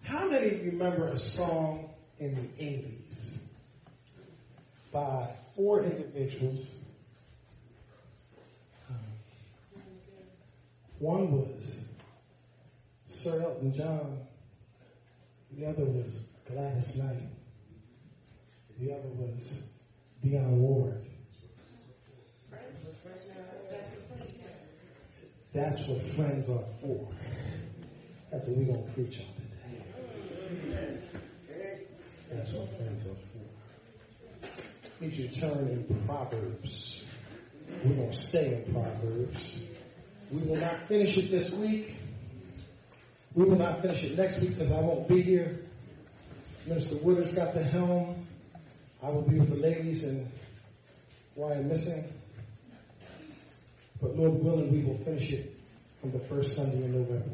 How many remember a song in the 80s by 4 individuals? One was Sir Elton John. The other was Gladys Knight. The other was Dionne Ward. That's what friends are for. That's what we're going to preach on today. That's what friends are for. I need you to turn in Proverbs. We're going to stay in Proverbs. We will not finish it this week. We will not finish it next week because I won't be here. Minister Woodard's got the helm. I will be with the ladies and why I'm missing. But Lord willing, we will finish it on the first Sunday in November.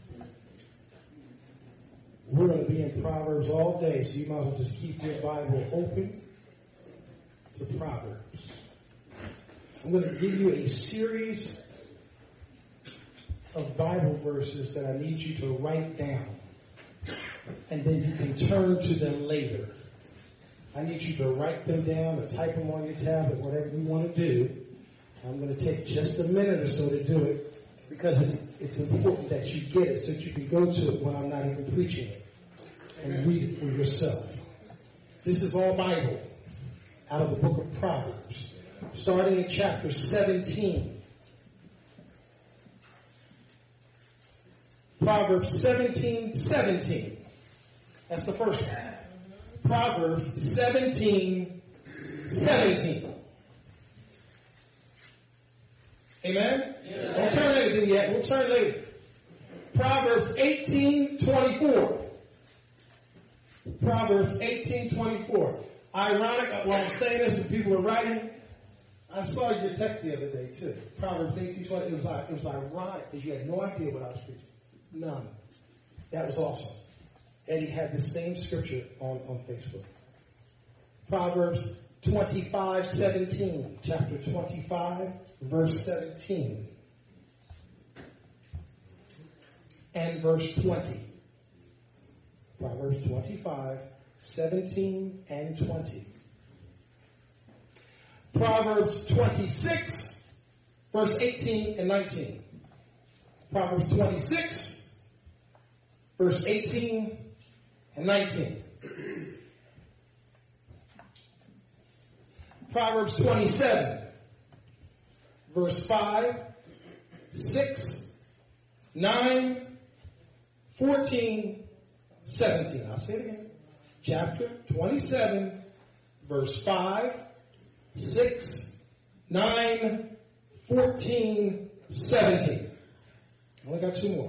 We're going to be in Proverbs all day, so you might as well just keep your Bible open to Proverbs. I'm going to give you a series of Bible verses that I need you to write down. And then you can turn to them later. I need you to write them down or type them on your tablet, whatever you want to do. I'm going to take just a minute or so to do it because it's important that you get it so that you can go to it when I'm not even preaching it and read it for yourself. This is all Bible out of the book of Proverbs, starting in chapter 17. Proverbs 17:17. That's the first one. Proverbs 17:17. Amen? Yeah. Don't turn anything yet. We'll turn later. Proverbs 18:24. Proverbs 18:24. Ironic, while I'm saying this when people are writing, I saw your text the other day too. Proverbs 18:20. It was ironic because you had no idea what I was preaching. None. That was awesome. Eddie had the same scripture on Facebook. Proverbs 25:17. Chapter 25, verse 17. And verse 20. Proverbs 25, 17 and 20. Proverbs 26, verse 18 and 19. Proverbs 26, verse 18 and 19. Proverbs 27, verse 5, 6, 9, 14, 17. I'll say it again. Chapter 27, verse 5, 6, 9, 14, 17. I only got 2 more.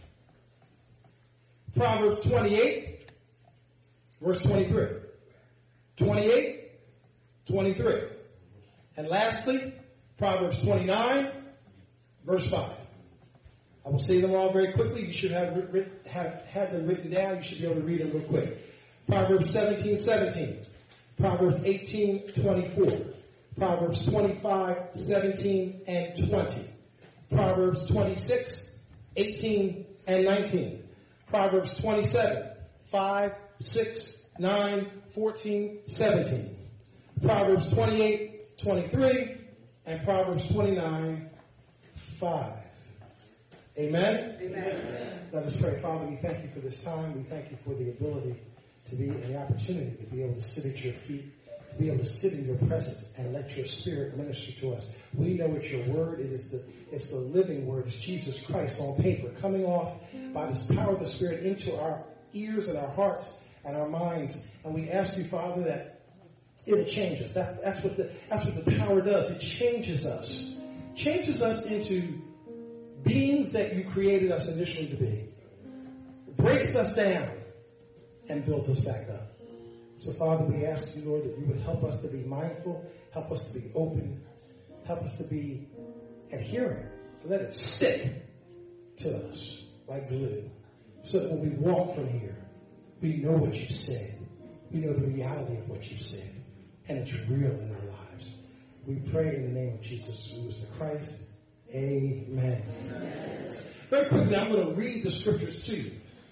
Proverbs 28, verse 23. 28, 23. And lastly, Proverbs 29, verse 5. I will say them all very quickly. You should have them written down. You should be able to read them real quick. Proverbs 17:17. Proverbs 18:24. Proverbs 25:17 and 20. Proverbs 26:18 and 19. Proverbs 27, 5, 6, 9, 14, 17. Proverbs 28:23 and Proverbs 29, 5. Amen? Amen. Let us pray. Father, we thank you for this time. We thank you for the ability to be an opportunity to be able to sit at your feet, to be able to sit in your presence and let your spirit minister to us. We know it's your word. It's the living word. It's Jesus Christ on paper coming off by the power of the Spirit into our ears and our hearts and our minds. And we ask you, Father, that it'll change us. That's what the power does. It changes us. Changes us into beings that you created us initially to be. Breaks us down and builds us back up. So, Father, we ask you, Lord, that you would help us to be mindful, help us to be open, help us to be adherent, to let it stick to us like glue, so that when we walk from here, we know what you said. We know the reality of what you said, and it's real in our lives. We pray in the name of Jesus, who is the Christ. Amen. Amen. Very quickly, I'm going to read the scriptures to you.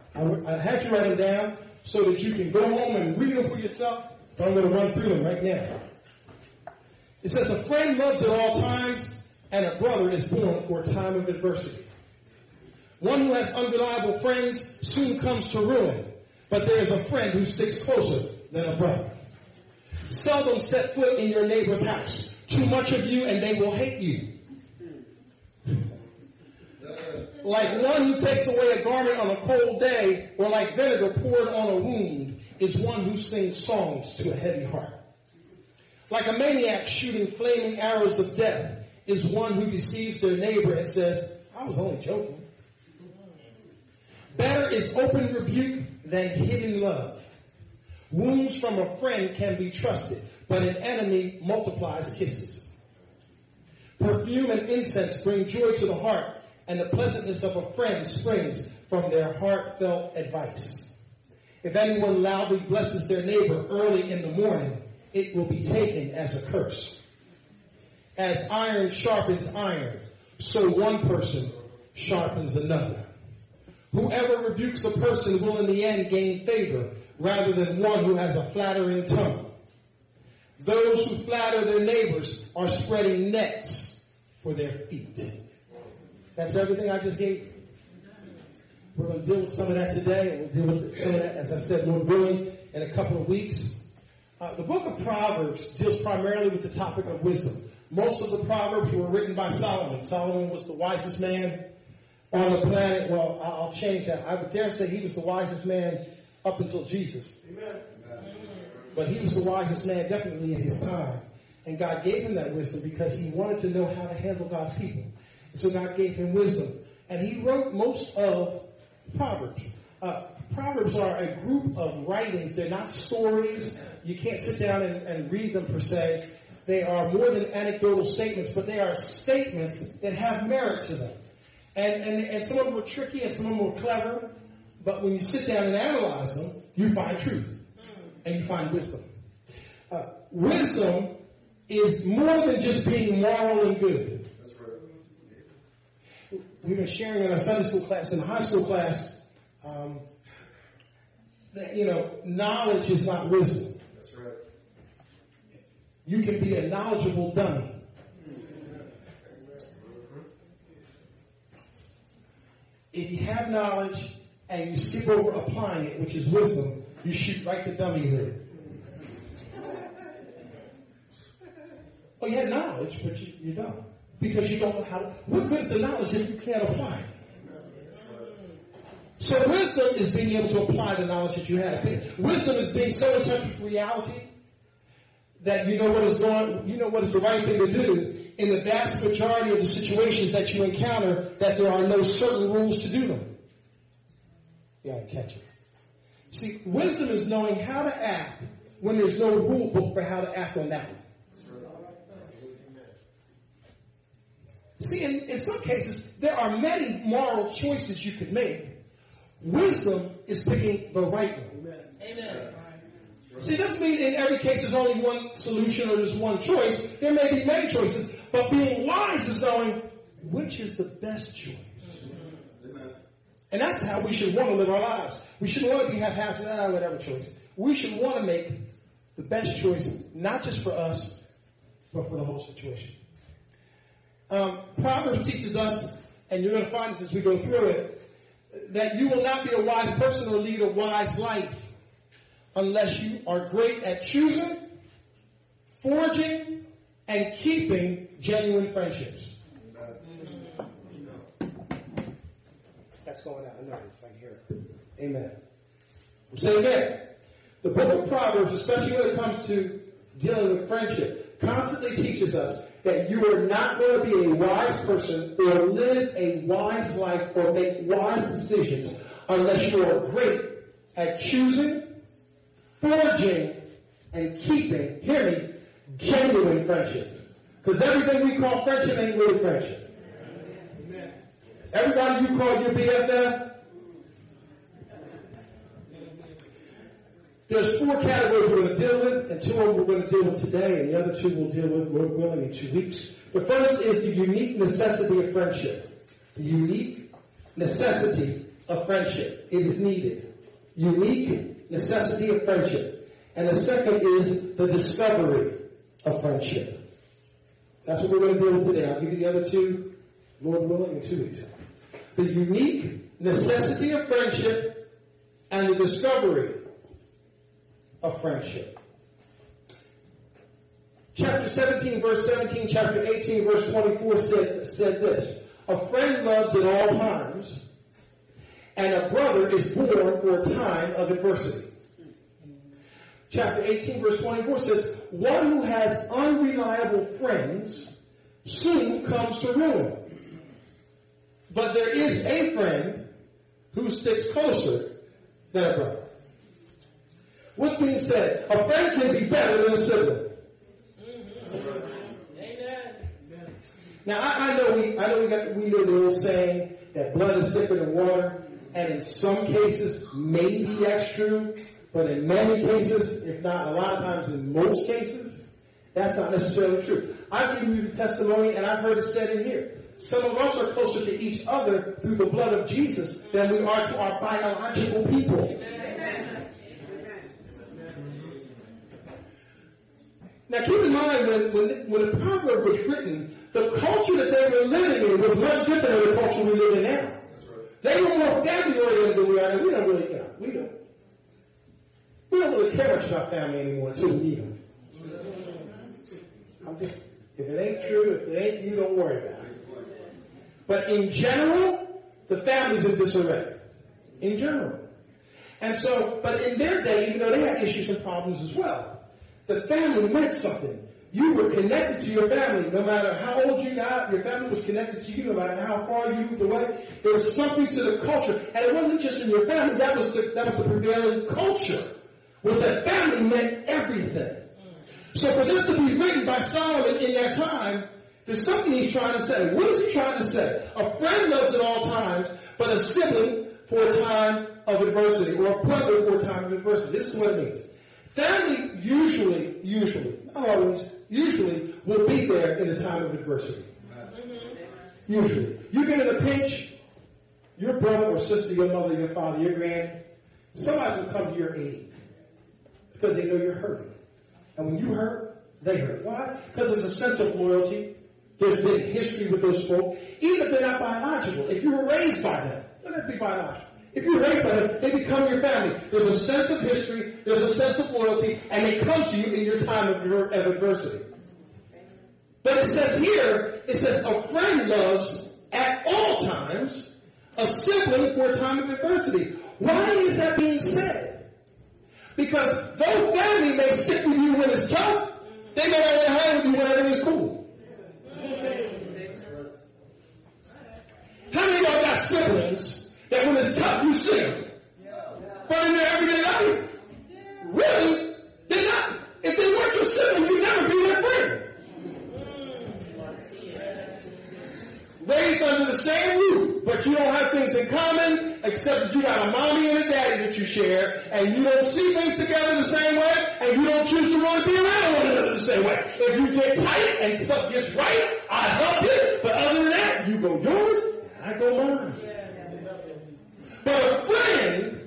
I had you write them down so that you can go home and read them for yourself, but I'm going to run through them right now. It says, a friend loves at all times, and a brother is born for a time of adversity. One who has unreliable friends soon comes to ruin, but there is a friend who sticks closer than a brother. Seldom set foot in your neighbor's house. Too much of you and they will hate you. Like one who takes away a garment on a cold day, or like vinegar poured on a wound, is one who sings songs to a heavy heart. Like a maniac shooting flaming arrows of death, is one who deceives their neighbor and says, I was only joking. Better is open rebuke than hidden love. Wounds from a friend can be trusted, but an enemy multiplies kisses. Perfume and incense bring joy to the heart, and the pleasantness of a friend springs from their heartfelt advice. If anyone loudly blesses their neighbor early in the morning, it will be taken as a curse. As iron sharpens iron, so one person sharpens another. Whoever rebukes a person will in the end gain favor, rather than one who has a flattering tongue. Those who flatter their neighbors are spreading nets for their feet. That's everything I just gave you. We're going to deal with some of that today, and we'll deal with some of that, as I said, Lord willing, in a couple of weeks. The book of Proverbs deals primarily with the topic of wisdom. Most of the Proverbs were written by Solomon. Solomon was the wisest man on the planet. Well, I'll change that. I would dare say he was the wisest man up until Jesus. Amen. But he was the wisest man definitely in his time. And God gave him that wisdom because he wanted to know how to handle God's people. And so God gave him wisdom. And he wrote most of Proverbs. Proverbs are a group of writings. They're not stories. You can't sit down and read them per se. They are more than anecdotal statements, but they are statements that have merit to them. And some of them are tricky and some of them are clever. But when you sit down and analyze them, you find truth. And you find wisdom. Wisdom is more than just being moral and good. That's right. We've been sharing in our Sunday school class and high school class that, knowledge is not wisdom. That's right. You can be a knowledgeable dummy. If you have knowledge and you skip over applying it, which is wisdom, you shoot right the dummy hood. Well, you had knowledge, but you don't. Because you don't know how to. What good is the knowledge if you can't apply it? So wisdom is being able to apply the knowledge that you have. Wisdom is being so in touch with reality that you know what is the right thing to do in the vast majority of the situations that you encounter, that there are no certain rules to do them. You gotta catch it. See, wisdom is knowing how to act when there's no rule book for how to act on that one. See, in some cases, there are many moral choices you could make. Wisdom is picking the right one. Amen. See, it doesn't mean in every case there's only one solution or there's one choice. There may be many choices, but being wise is knowing which is the best choice. And that's how we should want to live our lives. We shouldn't want to be haphazard, whatever choice. We should want to make the best choice, not just for us, but for the whole situation. Proverbs teaches us, and you're going to find this as we go through it, that you will not be a wise person or lead a wise life unless you are great at choosing, forging, and keeping genuine friendships. That's going out. I know if I can hear it. Amen. So again, the book of Proverbs, especially when it comes to dealing with friendship, constantly teaches us that you are not going to be a wise person or live a wise life or make wise decisions unless you are great at choosing, forging, and keeping, hear me, genuine friendship. Because everything we call friendship ain't really friendship. Amen. Everybody you call your BFF, there's 4 categories we're going to deal with, and 2 of them we're going to deal with today, and the other 2 we'll deal with, Lord willing, in 2 weeks. The first is the unique necessity of friendship. The unique necessity of friendship. It is needed. Unique necessity of friendship. And the second is the discovery of friendship. That's what we're going to deal with today. I'll give you the other two, Lord willing, in 2 weeks. The unique necessity of friendship and the discovery of friendship. Chapter 17, verse 17, chapter 18, verse 24 said this. A friend loves at all times, and a brother is born for a time of adversity. Chapter 18, verse 24 says, one who has unreliable friends soon comes to ruin. But there is a friend who sticks closer than a brother. What's being said? A friend can be better than a sibling. Amen. Now I know we know the old saying that blood is thicker than water, and in some cases maybe that's true, but in many cases, if not a lot of times in most cases, that's not necessarily true. I've given you the testimony, and I've heard it said in here. Some of us are closer to each other through the blood of Jesus than we are to our biological people. Amen. Now keep in mind, when the proverb was written, the culture that they were living in was much different than the culture we live in now. They were more family oriented than we are, and we don't really care much about family anymore until we need them. If it ain't true, if it ain't you, don't worry about it. But in general, the family's in disarray. In general. And so, but in their day, even though they had issues and problems as well, the family meant something. You were connected to your family. No matter how old you got, your family was connected to you no matter how far you moved away. There was something to the culture. And it wasn't just in your family, that was the prevailing culture. Was that family meant everything. So for this to be written by Solomon in that time, there's something he's trying to say. What is he trying to say? A friend loves at all times, but a sibling for a time of adversity, or a brother for a time of adversity. This is what it means. Family usually, not always, usually will be there in the time of adversity. Usually. You get in a pinch, your brother or sister, your mother, your father, your grand, somebody will come to your aid because they know you're hurting. And when you hurt, they hurt. Why? Because there's a sense of loyalty. There's been history with those folk. Even if they're not biological, if you were raised by them, don't have to be biological. If you're raised by them, they become your family. There's a sense of history, there's a sense of loyalty, and they come to you in your time of adversity. But it says here, a friend loves at all times, a sibling for a time of adversity. Why is that being said? Because though family may stick with you when it's tough, they may not hang with you whenever it's cool. How many of y'all got siblings that when it's tough you see them? But in their everyday life, really, they're not. If they weren't your sibling, you'd never be their friend. Raised under the same roof, but you don't have things in common except that you got a mommy and a daddy that you share, and you don't see things together the same way, and you don't choose to want to be around one another the same way. If you get tight and stuff gets right, I help you, but other than that, you go yours, and I go mine. But a friend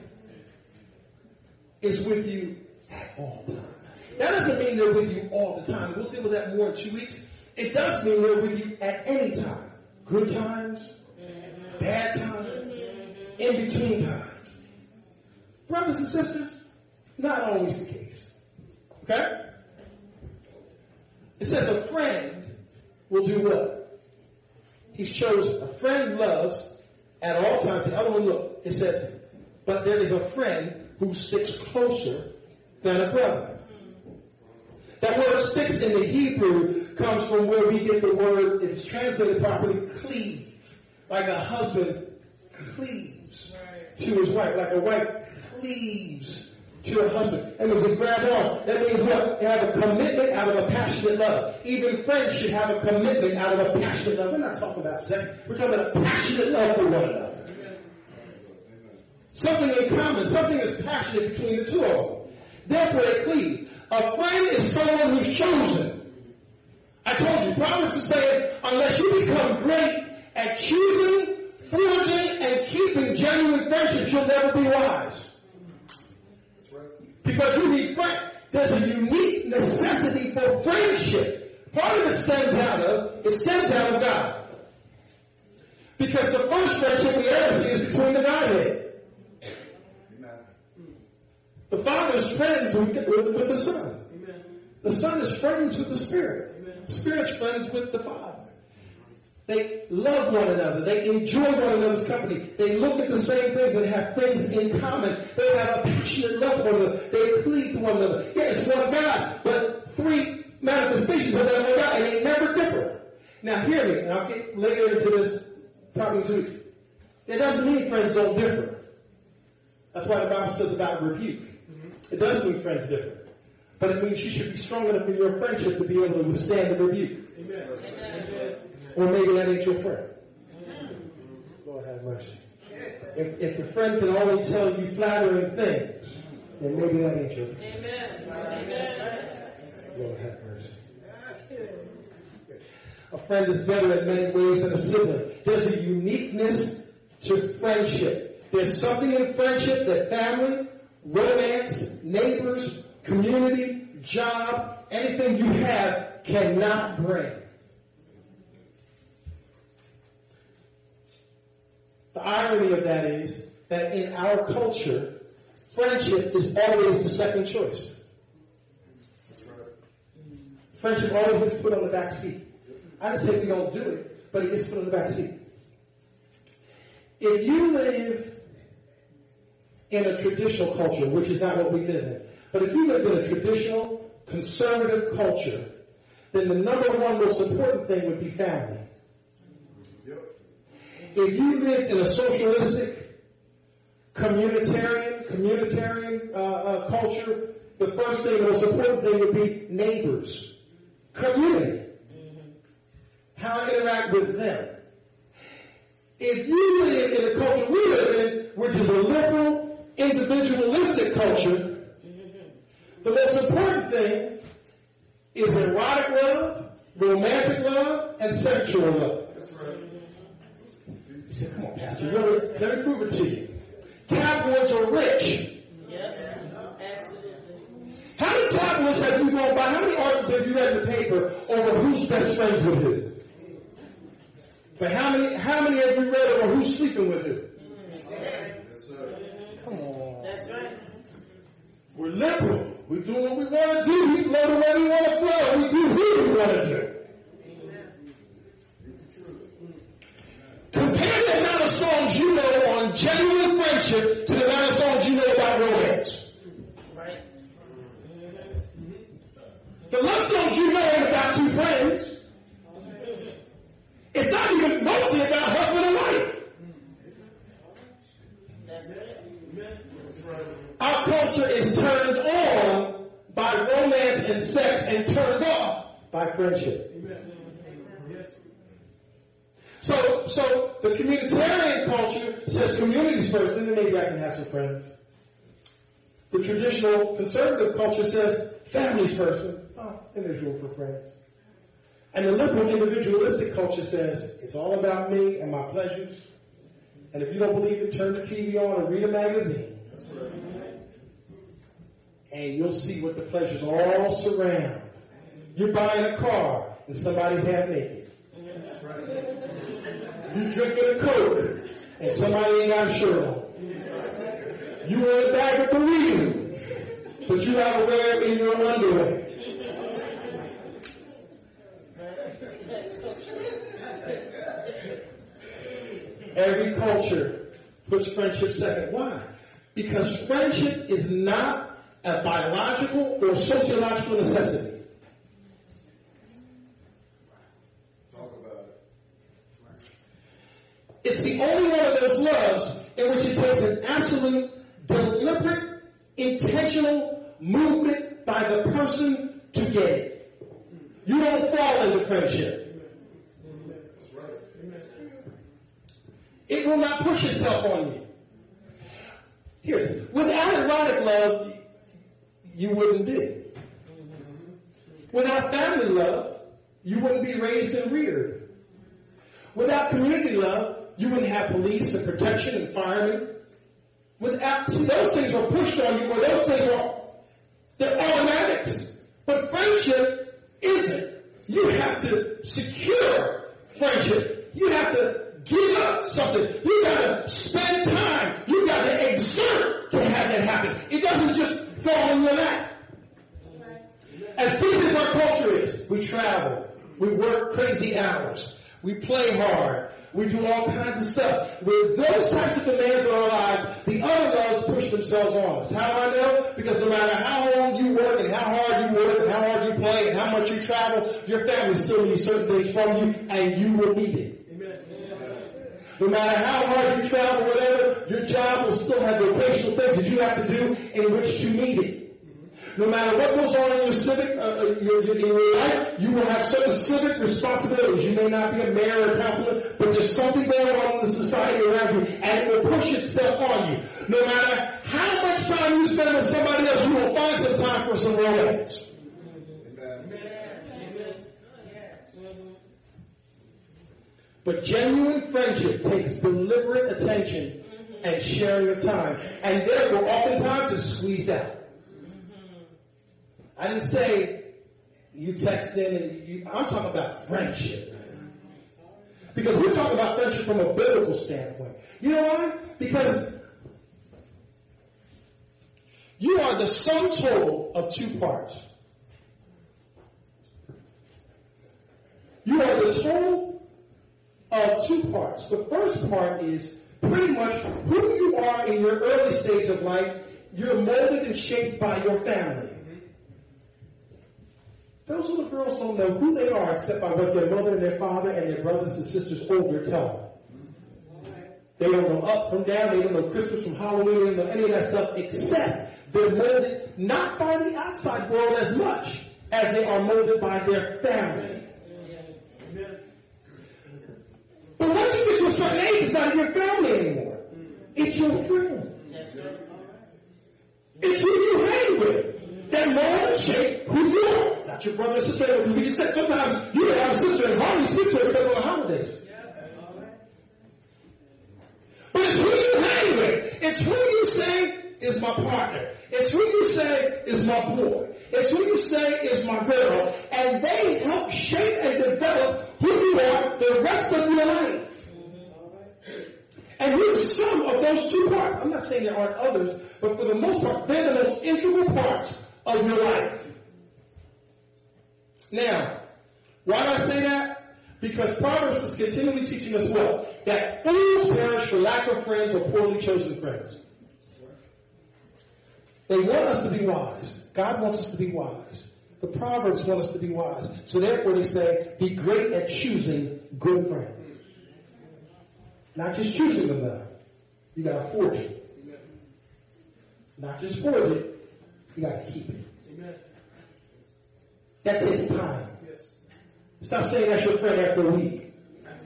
is with you at all times. That doesn't mean they're with you all the time. We'll deal with that more in 2 weeks. It does mean they're with you at any time. Good times, bad times, in between times. Brothers and sisters, not always the case. Okay? It says a friend will do what? He's chosen. A friend loves at all times. The other one, look, it says, but there is a friend who sticks closer than a brother. That word sticks in the Hebrew comes from where we get the word, it's translated properly, cleave. Like a husband cleaves to his wife. Like a wife cleaves to her husband. That means they grab on. That means what? They have a commitment out of a passionate love. Even friends should have a commitment out of a passionate love. We're not talking about sex. We're talking about a passionate love for one another. Something in common. Something that's passionate between the two of them. Therefore they cleave. A friend is someone who's chosen. I told you, Proverbs is saying, unless you become great at choosing forging and keeping genuine friendships, you'll never be wise. Because you need friends. There's a unique necessity for friendship. Part of it stems out of God. Because the first friendship we ever see is between the Godhead. The Father is friends with the Son. The Son is friends with the Spirit. The Spirit's friends with the Father. They love one another. They enjoy one another's company. They look at the same things and have things in common. They have a passionate love for one another. They cleave to one another. Yeah, it's one God, but three manifestations of that one God, and they never differ. Now hear me, and I'll get later into this probably in 2 weeks. It doesn't mean friends don't differ. That's why the Bible says about rebuke. It does mean friends differ. But it means you should be strong enough in your friendship to be able to withstand the rebuke. Amen. Amen. Or maybe that ain't your friend. Lord have mercy. If the friend can only tell you flattering things, then maybe that ain't your friend. Amen. Lord have mercy. A friend is better in many ways than a sibling. There's a uniqueness to friendship. There's something in friendship that family, romance, neighbors, community, job, anything you have cannot bring. The irony of that is that in our culture, friendship is always the second choice. Friendship always gets put on the back seat. I didn't say we don't do it, but it gets put on the back seat. If you live in a traditional culture, which is not what we live in, but if you live in a traditional, conservative culture, then the number one most important thing would be family. If you lived in a socialistic, communitarian culture, the first thing, the most important thing would be neighbors, community, how I interact with them. If you live in the culture we live in, which is a liberal, individualistic culture, the most important thing is erotic love, romantic love, and sexual love. He said, come on, Pastor, let me prove it to you. Tabloids are rich. Yep, absolutely. How many tabloids have you gone by? How many articles have you read in the paper over who's best friends with who? But how many have you read over who's sleeping with who? Come on. That's right. We're liberal. We're doing what we want to do. We flow the way we want to flow. We do who we want to do. Compare the amount of songs you know on genuine friendship to the amount of songs you know about romance. Right. The love songs you know ain't about two friends. It's not even mostly about husband and wife. That's it. Our culture is turned on by romance and sex and turned off by friendship. So the communitarian culture says community's first, and then maybe I can have some friends. The traditional conservative culture says family's first, and then there's room for friends. And the liberal individualistic culture says it's all about me and my pleasures. And if you don't believe it, turn the TV on and read a magazine. And you'll see what the pleasures all surround. You're buying a car and somebody's half naked. You drinking a Coke, and somebody ain't got a shirt on. You want a bag of burritos, but you have to wear it in your underwear. Every culture puts friendship second. Why? Because friendship is not a biological or sociological necessity. It's the only one of those loves in which it takes an absolute, deliberate, intentional movement by the person to get it. You don't fall into friendship. It will not push itself on you. Here it is. Without erotic love, you wouldn't be. Without family love, you wouldn't be raised and reared. Without community love, you wouldn't have police and protection and firemen. See, those things are pushed on you, or those things they're automatics. But friendship isn't. You have to secure friendship. You have to give up something. You got to spend time. You got to exert to have that happen. It doesn't just fall in your lap. As busy as our culture is, we travel. We work crazy hours. We play hard. We do all kinds of stuff. With those types of demands in our lives, the other loves push themselves on us. How do I know? Because no matter how long you work and how hard you work and how hard you play and how much you travel, your family still needs certain things from you, and you will need it. Amen. No matter how hard you travel, whatever, your job will still have the occasional things that you have to do in which to meet it. No matter what goes on in your civic, in your life, you will have certain civic responsibilities. You may not be a mayor or a councilman, but there's something going on in the society around you, and it will push itself on you. No matter how much time you spend with somebody else, you will find some time for some romance. But genuine friendship takes deliberate attention and sharing of time, and therefore oftentimes is squeezed out. I didn't say you text in and I'm talking about friendship. Because we're talking about friendship from a biblical standpoint. You know why? Because you are the sum total of two parts. You are the total of two parts. The first part is pretty much who you are in your early stage of life. You're molded and shaped by your family. Those little girls don't know who they are except by what their mother and their father and their brothers and sisters older tell them. They don't know up from down. They don't know Christmas from Halloween. They don't know any of that stuff except they're molded not by the outside world as much as they are molded by their family. But once you get to a certain age, it's not your family anymore. It's your friend. It's who you hang with. That mold and shape who you are. Not your brother or sister. We just said sometimes you have a sister and hardly speak to her except on the holidays. But it's who you hang with. It's who you say is my partner. It's who you say is my boy. It's who you say is my girl. And they help shape and develop who you are the rest of your life. And we're the sum of those two parts. I'm not saying there aren't others, but for the most part, they're the most integral parts of your life. Now, why do I say that? Because Proverbs is continually teaching us what? That fools perish for lack of friends or poorly chosen friends. They want us to be wise. God wants us to be wise. The Proverbs want us to be wise. So therefore they say, be great at choosing good friends. Not just choosing them though. You gotta forge it. Not just forge it, you gotta keep it. Amen. That takes time. Yes. Stop saying that's your friend after a week.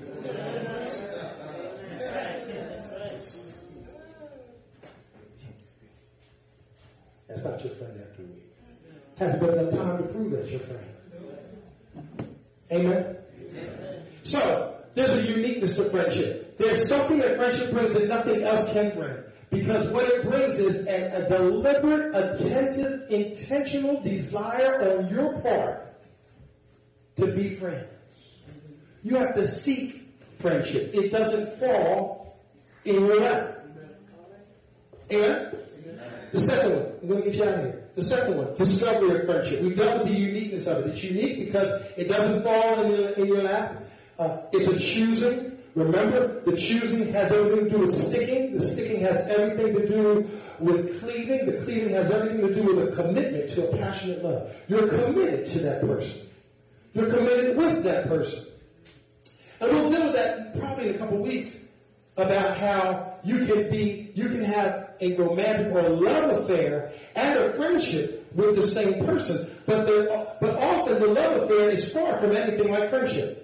That's not your friend after a week. Hasn't been enough time to prove that's your friend. Amen? Amen. So, there's a uniqueness to friendship. There's something that friendship brings that nothing else can bring. Because what it brings is a deliberate, attentive, intentional desire on your part to be friends. You have to seek friendship. It doesn't fall in your lap. Amen? The second one, I'm going to get you out of here. The second one, discovery of friendship. We dealt with the uniqueness of it. It's unique because it doesn't fall in your lap. It's a choosing. Remember, the choosing has everything to do with sticking. The sticking has everything to do with cleaving. The cleaving has everything to do with a commitment to a passionate love. You're committed to that person. You're committed with that person. And we'll deal with that probably in a couple weeks about how you can have a romantic or a love affair and a friendship with the same person, but often the love affair is far from anything like friendship.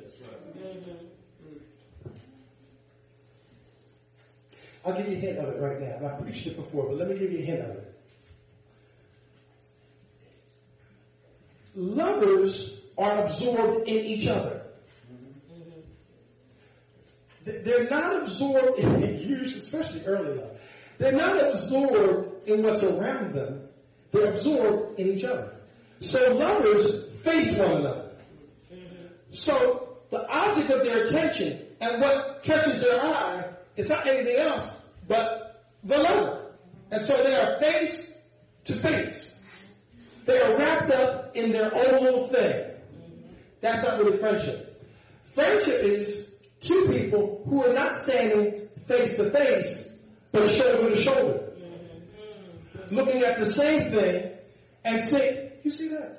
I'll give you a hint of it right now. And I preached it before, but let me give you a hint of it. Lovers are absorbed in each other. they're not absorbed in use, especially early love. They're not absorbed in what's around them. They're absorbed in each other. So lovers face one another. So the object of their attention and what catches their eye is not anything else but the lover. And so they are face to face. They are wrapped up in their own little thing. That's not really friendship. Friendship is two people who are not standing face to face, but shoulder to shoulder. Looking at the same thing and saying, you see that?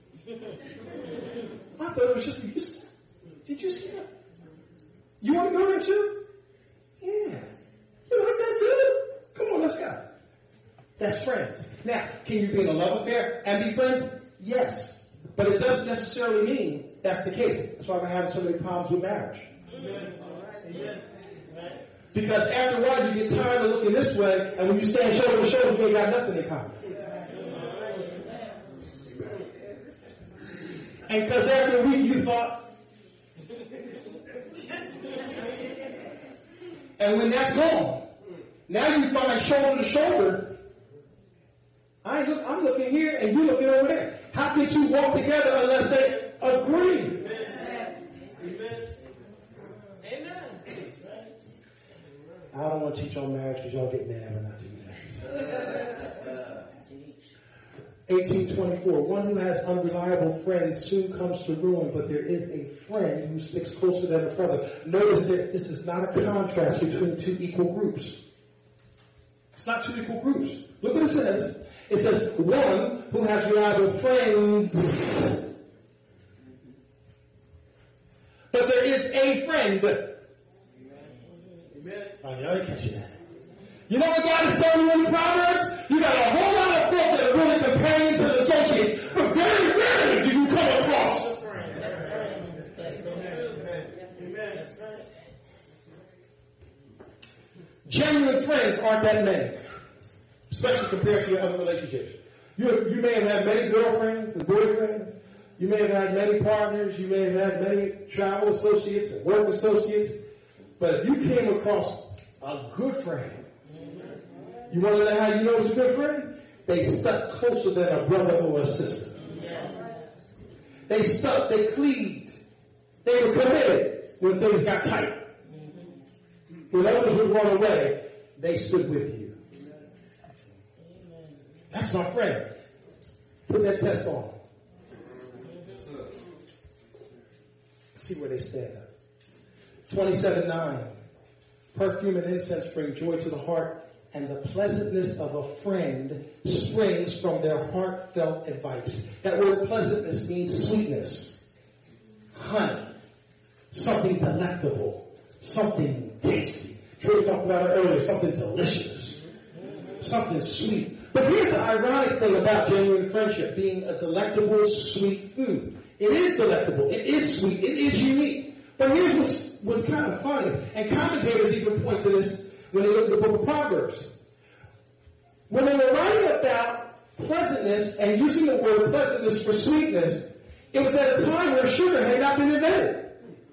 I thought it was just, did you see that? You want to go there too? Yeah. You like that too? Come on, let's go. That's friends. Now, can you be in a love affair and be friends? Yes. But it doesn't necessarily mean that's the case. That's why we're having so many problems with marriage. Amen. Because after a while you get tired of looking this way, and when you stand shoulder to shoulder, you ain't got nothing in common. And because after a week you thought, and when that's gone, now you find shoulder to shoulder. I'm looking here and you're looking over there. How can two walk together unless they agree? Amen. Amen. I don't want to teach on marriage because y'all get mad when I do that. 1824. One who has unreliable friends soon comes to ruin, but there is a friend who sticks closer than a brother. Notice that this is not a contrast between two equal groups. It's not two equal groups. Look what it says. It says, one who has reliable friends. But there is a friend. Amen. Oh, y'all didn't catch that. You know what God is telling you in the Proverbs? You got a whole lot of books that are really companions and associates. But very rarely do you come across a friend. Amen. Genuine friends aren't that many. Especially compared to your other relationships. You may have had many girlfriends and boyfriends. You may have had many partners. You may have had many travel associates and work associates. But if you came across a good friend, you want to know how you know it's a good friend? They stuck closer than a brother or a sister. They stuck, they cleaved. They were committed when things got tight. When others would run away, they stood with you. That's my friend. Put that test on. See where they stand up. 27:9. Perfume and incense bring joy to the heart, and the pleasantness of a friend springs from their heartfelt advice. That word pleasantness means sweetness. Honey. Something delectable. Something tasty. Troy talked about it earlier. Something delicious. Something sweet. But here's the ironic thing about genuine friendship being a delectable, sweet food. It is delectable. It is sweet. It is unique. But here's what's kind of funny. And commentators even point to this when they look at the book of Proverbs. When they were writing about pleasantness and using the word pleasantness for sweetness, it was at a time where sugar had not been invented.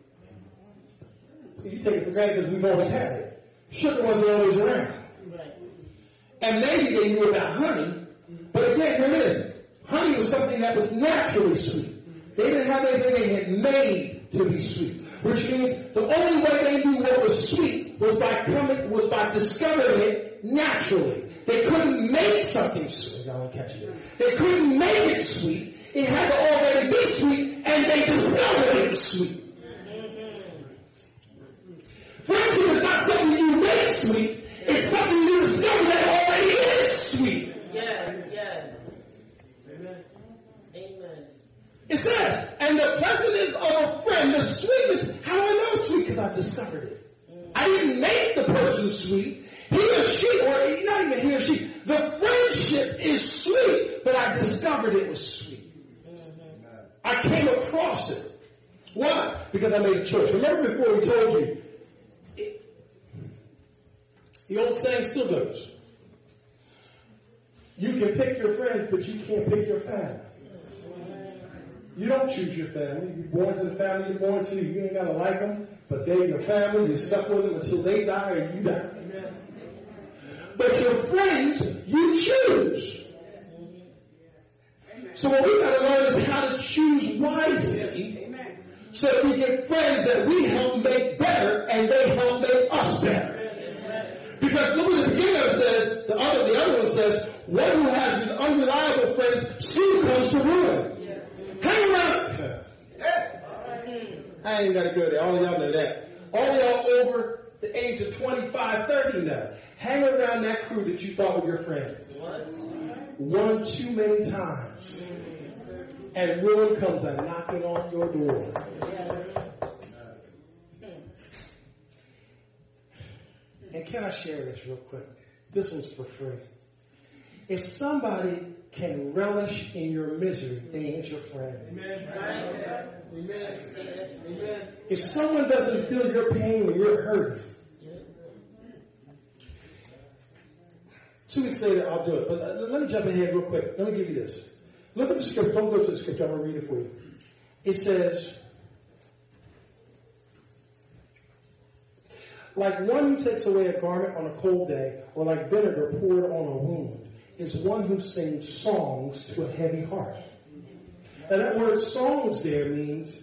So you take it for granted because we've always had it. Sugar wasn't always around. And maybe they knew about honey, but again, here it is. Honey was something that was naturally sweet. They didn't have anything they had made to be sweet. Which means the only way they knew what was sweet was by discovering it naturally. They couldn't make something sweet. Y'all don't catch it. They couldn't make it sweet. It had to already be sweet, and they discovered it was sweet. Friendship is not something you make sweet. It's something you discover that already is sweet. Yes. Amen. Amen. It says, and the pleasantness of a friend, the sweetness. How do I know it's sweet? Because I've discovered it. I didn't make the person sweet. He or she, or not even he or she, the friendship is sweet, but I discovered it was sweet. I came across it. Why? Because I made a choice. Remember before we told you, the old saying still goes. You can pick your friends, but you can't pick your family. You don't choose your family. You're born to the family you're born to. You ain't got to like them. But they're your family. You're stuck with them until they die or you die. But your friends, you choose. So what we got to learn is how to choose wisely so that we get friends that we help make better and they help make us better. Because look what the beginning says, the other one says, one who has unreliable friends soon comes to ruin. Hang around. I ain't got to go there. All of y'all know that. All of y'all over the age of 25, 30 now. Hang around that crew that you thought were your friends. One too many times. And ruin comes a knocking on your door. And can I share this real quick? This one's for free. If somebody can relish in your misery, they ain't your friend. Amen. Amen. If someone doesn't feel your pain when you're hurt, 2 weeks later I'll do it. But let me jump ahead real quick. Let me give you this. Look at the script. Don't go to the script. I'm going to read it for you. It says, like one who takes away a garment on a cold day, or like vinegar poured on a wound, is one who sings songs to a heavy heart. Now that word songs there means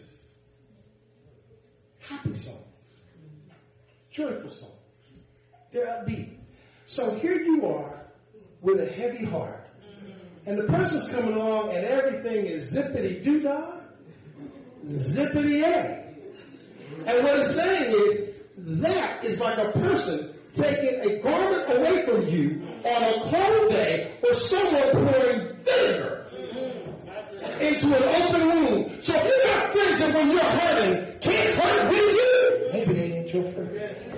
happy songs, joyful songs. They're upbeat. So here you are with a heavy heart. And the person's coming along and everything is zippity-doo-dah, zippity-yay. And what it's saying is, that is like a person taking a garment away from you on a cold day or someone pouring vinegar into an open wound. So if you got friends that when you're hurting can't hurt with you, maybe they ain't your friend.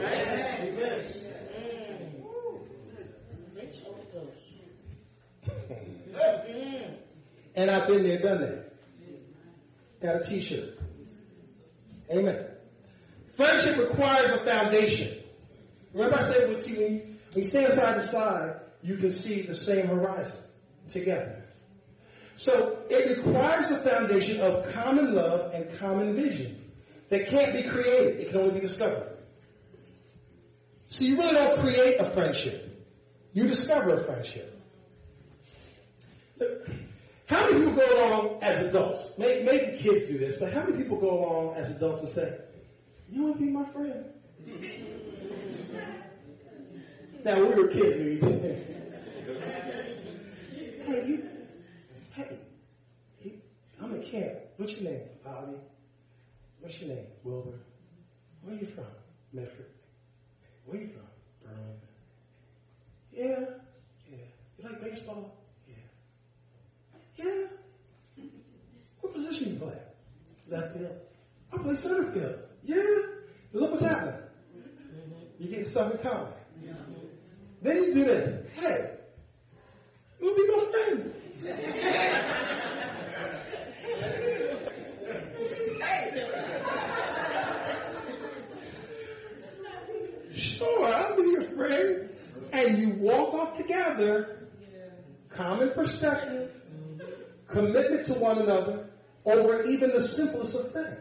And I've been there, done that. Got a t-shirt. Amen. Friendship requires a foundation. Remember I said, when you stand side to side, you can see the same horizon together. So it requires a foundation of common love and common vision that can't be created. It can only be discovered. So you really don't create a friendship. You discover a friendship. Look, how many people go along as adults? Maybe kids do this, but how many people go along as adults and say, you want to be my friend? Now, we were kids when you did that. Hey, I'm in camp. What's your name? Bobby. What's your name? Wilbur. Where are you from? Medford. Where are you from? Burlington. Yeah. You like baseball? Yeah. What position you play? Left field. I play center field. Yeah. Look what's happening. You're getting stuff in common. Then you do this. Hey, you want to be my friend? Sure, I'll be your friend. And you walk off together. Common perspective. Commitment to one another over even the simplest of things.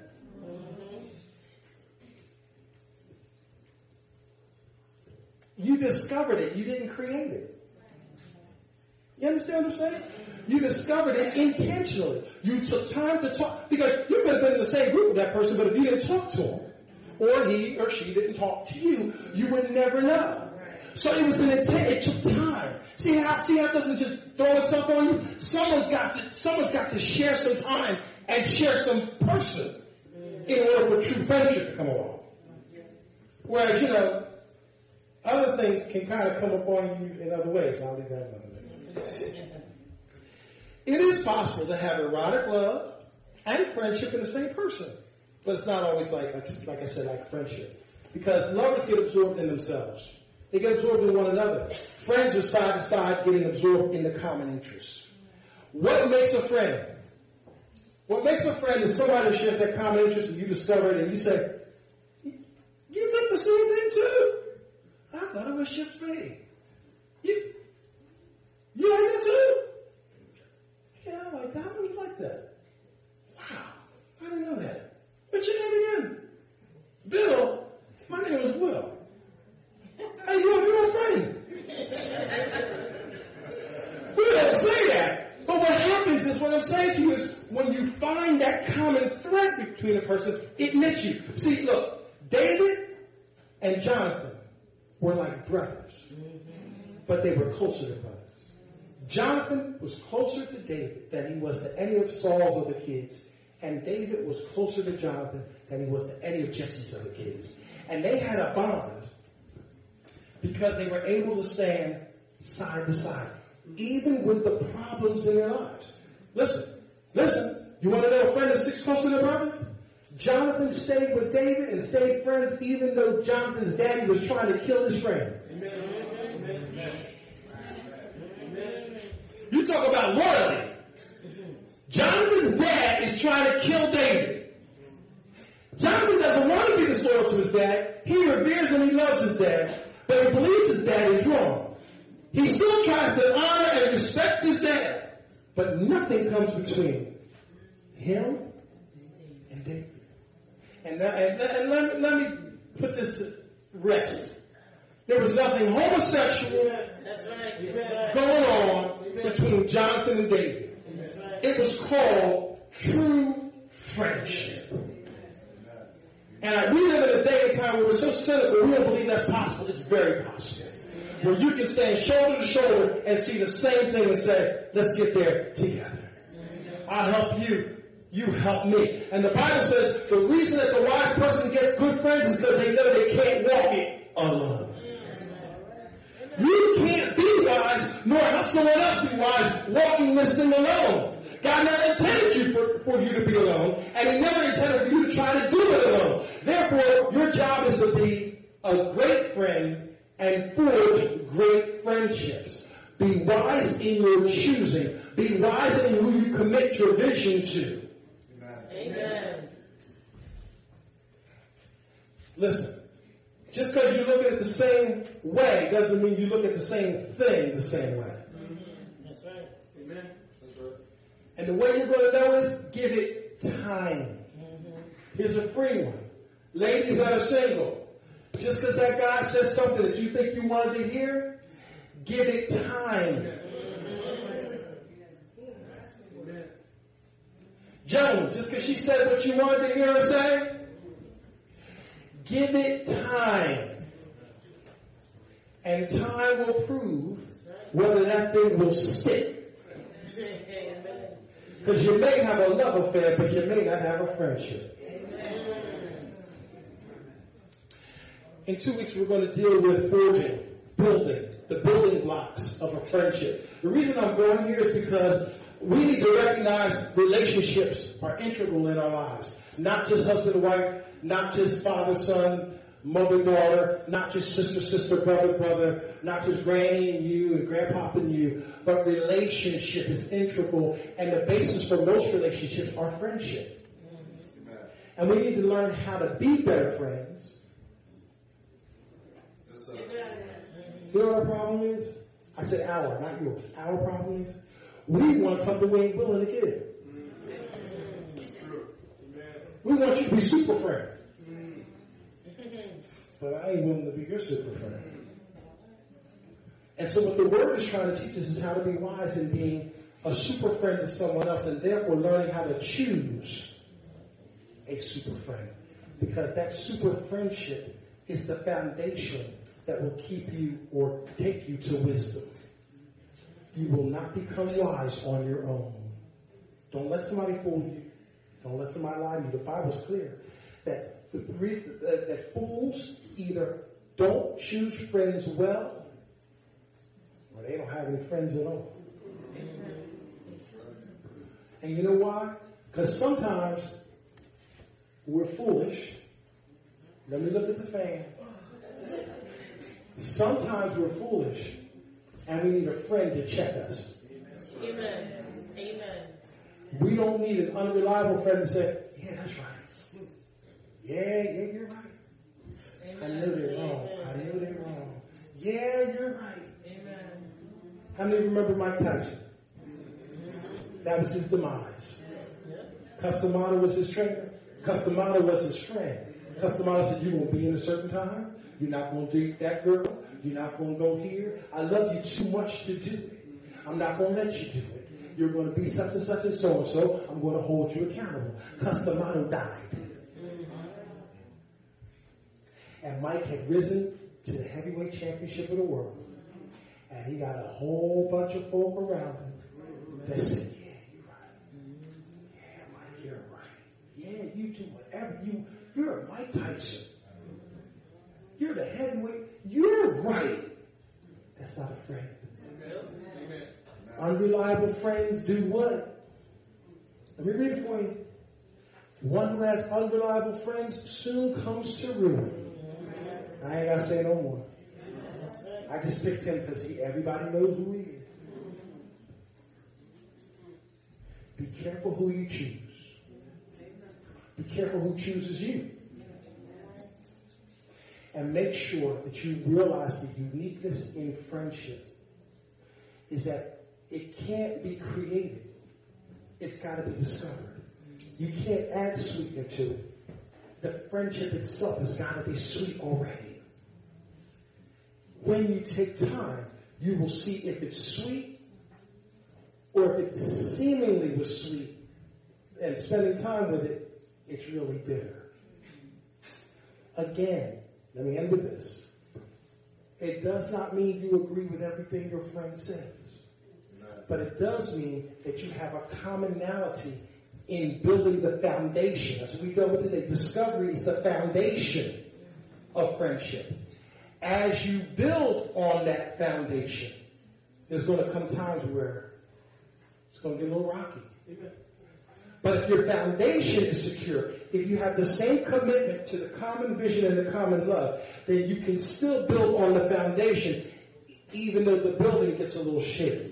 You discovered it. You didn't create it. You understand what I'm saying? You discovered it intentionally. You took time to talk. Because you could have been in the same group with that person, but if you didn't talk to him, or he or she didn't talk to you, you would never know. So it was an intent. It took time. See how it doesn't just throw itself on you? Someone's got to share some time and share some person in order for true friendship to come along. Whereas, other things can kind of come upon you in other ways. I'll leave that another way. It is possible to have erotic love and friendship in the same person. But it's not always like I said, like friendship. Because lovers get absorbed in themselves. They get absorbed in one another. Friends are side to side getting absorbed in the common interests. What makes a friend? What makes a friend is somebody who shares that common interest and you discover it and you say, you think the same thing too? I thought it was just me. You like that too? Yeah, I like that. How do you like that? Wow, I didn't know that. What's your name again? Bill. is what I'm saying to you is when you find that common thread between a person, it knits you. See, look, David and Jonathan were like brothers, but they were closer than brothers. Jonathan was closer to David than he was to any of Saul's other kids, and David was closer to Jonathan than he was to any of Jesse's other kids. And they had a bond because they were able to stand side to side, even with the problems in their lives. Listen, you want to know a friend that sticks closer to a brother? Jonathan stayed with David and stayed friends even though Jonathan's daddy was trying to kill his friend. Amen. You talk about loyalty. Jonathan's dad is trying to kill David. Jonathan doesn't want to be disloyal to his dad. He reveres and he loves his dad, but he believes his dad is wrong. He still tries to honor and respect his dad, but nothing comes between him and David. And let me put this to rest. There was nothing homosexual going on between Jonathan and David. It was called true friendship. And we live in a day and time where we're so cynical, we don't believe that's possible. It's very possible. Where you can stand shoulder to shoulder and see the same thing and say, let's get there together. I'll help you. You help me. And the Bible says the reason that the wise person gets good friends is because they know they can't walk it alone. You can't be wise nor help someone else be wise walking this thing alone. God never intended you for you to be alone, and He never intended for you to try to do it alone. Therefore, your job is to be a great friend and forge great friendships. Be wise in your choosing. Be wise in who you commit your vision to. Amen. Listen, just because you look at it the same way doesn't mean you look at the same thing the same way. Mm-hmm. That's right. Amen. That's right. And the way you're going to know is give it time. Mm-hmm. Here's a free one. Ladies that are single, just because that guy says something that you think you wanted to hear, give it time. Joan, just because she said what you wanted to hear her say, give it time. And time will prove whether that thing will stick. Because you may have a love affair, but you may not have a friendship. In 2 weeks, we're going to deal with building, the building blocks of a friendship. The reason I'm going here is because we need to recognize relationships are integral in our lives. Not just husband and wife, not just father, son, mother, daughter, not just sister, brother, brother, not just granny and you and grandpapa and you, but relationship is integral, and the basis for most relationships are friendship. And we need to learn how to be better friends. You know what our problem is? I said our, not yours. Our problem is we want something we ain't willing to give. We want you to be super friend. But I ain't willing to be your super friend. And so what the Word is trying to teach us is how to be wise in being a super friend to someone else, and therefore learning how to choose a super friend. Because that super friendship is the foundation that will keep you or take you to wisdom. You will not become wise on your own. Don't let somebody fool you. Don't let somebody lie to you. The Bible's clear that that fools either don't choose friends well, or they don't have any friends at all. And you know why? Because sometimes we're foolish. Let me look at the fan. Sometimes we're foolish, and we need a friend to check us. Amen. Amen. We don't need an unreliable friend to say, yeah, that's right. Yeah, you're right. Amen. I know they're wrong. I know they're wrong. Yeah, you're right. Amen. How many remember Mike Tyson? That was his demise. Customado was his trainer. Customado was his friend. Customado said, you won't be in a certain time. You're not going to date that girl. You're not going to go here. I love you too much to do it. I'm not going to let you do it. you're going to be such and such and so. I'm going to hold you accountable. Customato died. And Mike had risen to the heavyweight championship of the world. And he got a whole bunch of folk around him that said, yeah, you're right. Yeah, Mike, you're right. Yeah, you do whatever you're Mike Tyson. You're the heavyweight. You're right. That's not a friend. Amen. Unreliable friends do what? Let me read it for you. One who has unreliable friends soon comes to ruin. I ain't got to say no more. I just picked him because everybody knows who he is. Be careful who you choose. Be careful who chooses you. And make sure that you realize the uniqueness in friendship is that it can't be created. It's got to be discovered. You can't add sweetener to it. The friendship itself has got to be sweet already. When you take time, you will see if it's sweet or if it seemingly was sweet. And spending time with it, it's really bitter. Again, let me end with this. It does not mean you agree with everything your friend says. But it does mean that you have a commonality in building the foundation. As we go with today, discovery is the foundation of friendship. As you build on that foundation, there's going to come times where it's going to get a little rocky. But if your foundation is secure, if you have the same commitment to the common vision and the common love, then you can still build on the foundation even though the building gets a little shaky.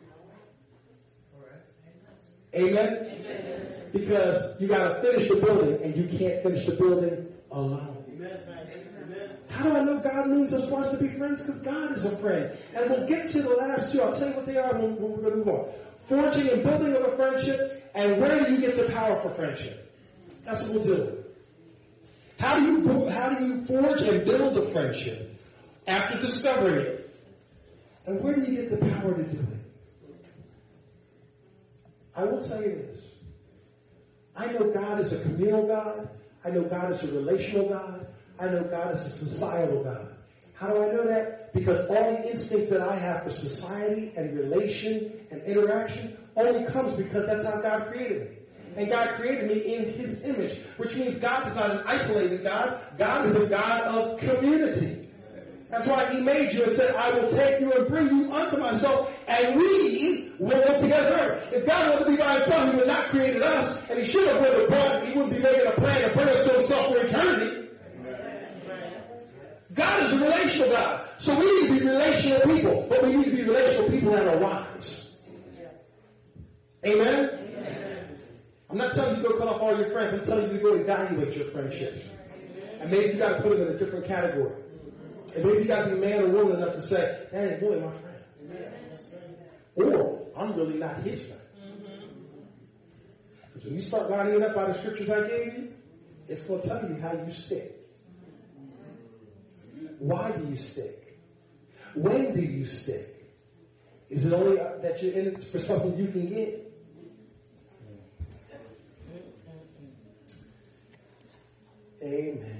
Amen? Amen? Because you got to finish the building, and you can't finish the building alone. Amen. How do I know God means us for us to be friends? Because God is a friend. And we'll get to the last two. I'll tell you what they are when we're going to move on. Forging and building of a friendship, and where do you get the power for friendship? That's what we'll do. How do you forge and build a friendship after discovering it? And where do you get the power to do it? I will tell you this. I know God is a communal God. I know God is a relational God. I know God is a societal God. How do I know that? Because all the instincts that I have for society and relation and interaction only comes because that's how God created me. And God created me in His image, which means God is not an isolated God. God is a God of community. That's why He made you and said, I will take you and bring you unto myself, and we will live together. If God wanted to be by Himself, He would not have created us, and He should have He wouldn't be making a plan to bring us to Himself for eternity. God is a relational God. So we need to be relational people, but we need to be relational people that are wise. Amen? Amen. I'm not telling you to go cut off all your friends. I'm telling you to go evaluate your friendships. And maybe you got to put them in a different category. And maybe you got to be man or woman enough to say, that ain't really my friend. Or, I'm really not his friend. Because when you start lining it up by the scriptures I gave you, it's going to tell you how you stick. Why do you stick? When do you stick? Is it only that you're in it for something you can get? Amen.